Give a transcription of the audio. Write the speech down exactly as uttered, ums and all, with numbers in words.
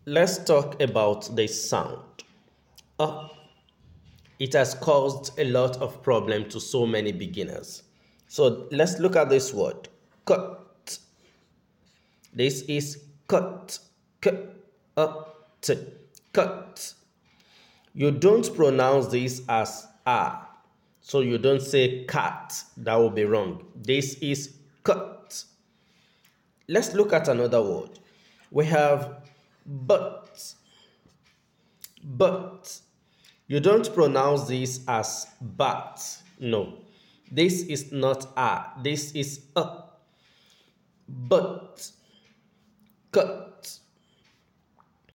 Let's talk about the sound. Uh, it has caused a lot of problem to so many beginners. So let's look at this word. Cut. This is cut. Cut. Cut. You don't pronounce this as a. So you don't say cat. That will be wrong. This is cut. Let's look at another word. We have but. But you don't pronounce this as but. No. This is not a. This is a. But. Cut.